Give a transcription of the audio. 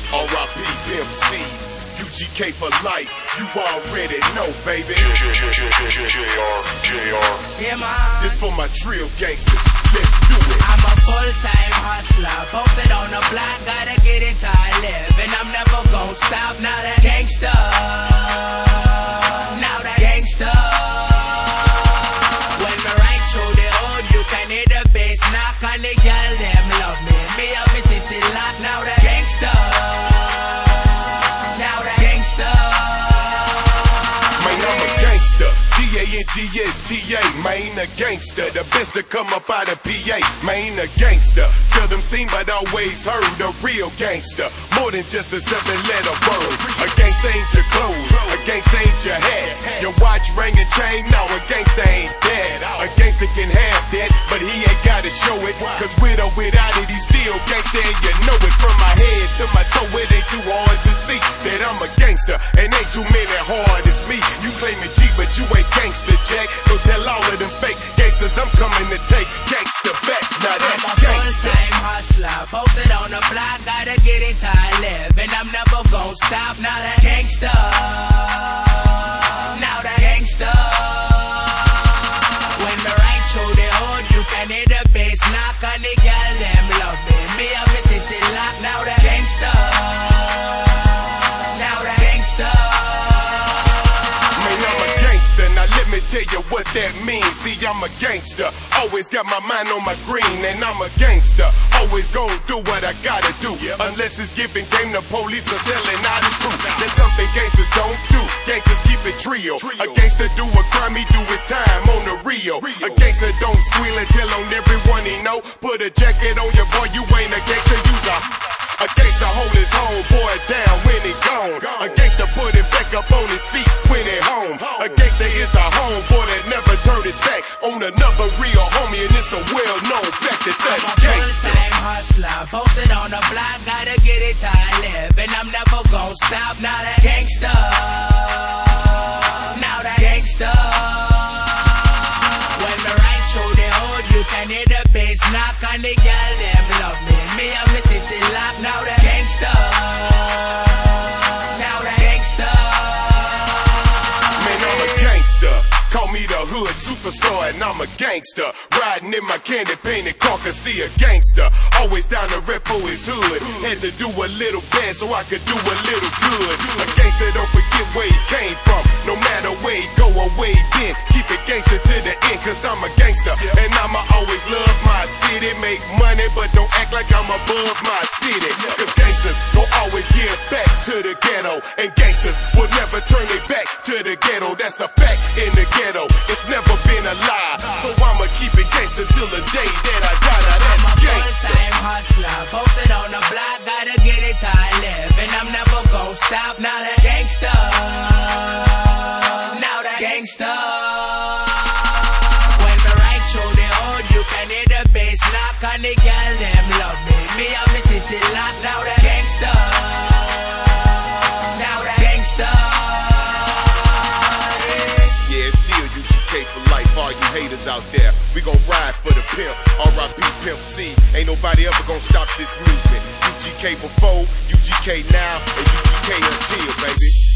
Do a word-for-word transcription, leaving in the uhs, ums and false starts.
R I P Pimp C, U G K for life, you already know, baby. J R, J R. Yeah, man. This for my drill gangsters, let's do it. I'm a full-time hustler, posted on the block, gotta get it till I live, and I'm never gon' stop. Now that gangsta, now that gangsta. When me right through the hood, you can hear the bass knock, and the girl them love me. Me and me city lock, now that gangsta, now that gangsta. Man, I'm a gangster, G A N G S T A, man, a gangster. The best to come up out of P A, man, a gangster. Seldom seen but always heard, a real gangster. More than just a seven letter word. A gangster ain't your clothes, a gangster ain't your hat. Your watch, ring and chain, no, a gangster ain't that. A gangster can have that, but he ain't gotta show it. Cause with or without it, he's still gangster and you know it. From my head to my toe, it ain't too hard to see that I'm a gangster and ain't too many hard as me. You claiming G, but you ain't gangster, Jack. So tell all of them fake gangsters I'm coming to take gangster back. Now that's I'm a gangster. full-time hustler, posted on the block, gotta get it till I live, and I'm never gon' stop. Now that gangsta, now that gangsta. When me right through the hood, you can hear the bass knock, and the girl them love me. Me and me city lock, now that gangsta, now that gangsta. Man, I'm a gangster, now let me tell you what that means. See, I'm a gangster, always got my mind on my green, and I'm a gangster, always gonna do what I gotta do, unless it's giving game to police or selling out his proof. That's something gangsters don't do, gangsters keep it trio. A gangster do a crime, he do his time on the Rio. A gangster don't squeal and tell on everyone he know. Put a jacket on your boy, you ain't a gangster, you's a A gangster hold his homeboy down when he gone. A gangster put him back up on his feet when he home. A gangster is a homeboy that never turned his back on another real homie, and it's a well-known fact that that's I'm a gangster. full-time hustler, posted on the block, gotta get it till I live, and I'm never gon' stop. Now that gangsta, now that gangsta. When me right through the hood, you can hear the bass knock, and the girl them love me. Me and me city lock, now that gangsta, now that gangsta. Man, I'm a gangster. Call me the hood superstar and I'm a gangster. Riding in my candy painted car, cause see a gangster. Always down to rep for his hood. Had to do a little bad so I could do a little good. A gangster don't forget where he came from. No matter where he go or where he been. Keep it gangster to the end, cause I'm a gangster. And I'ma always love my city. Make money but don't act like I'm above my city. Cause gangsters gon' always give back to the ghetto. And gangsters will never turn their back to the ghetto. That's a fact in the ghetto. It's never been a lie. So I'ma keep it gangster till the day that I die. Now I'm a that's gangster. full-time hustler, posted on the block, gotta get it till I live, and I'm never gon' stop. Now that gangsta, now that gangsta. When me right through the hood, you can hear the bass knock, and the girl them love me. Me and me city lock, now that gangsta, now that gangsta. Yeah, it's still U G K for life, all you haters out there. We gon' ride for the pimp, R I P Pimp C. Ain't nobody ever gon' stop this movement. U G K before, U G K now, and U G K until, baby.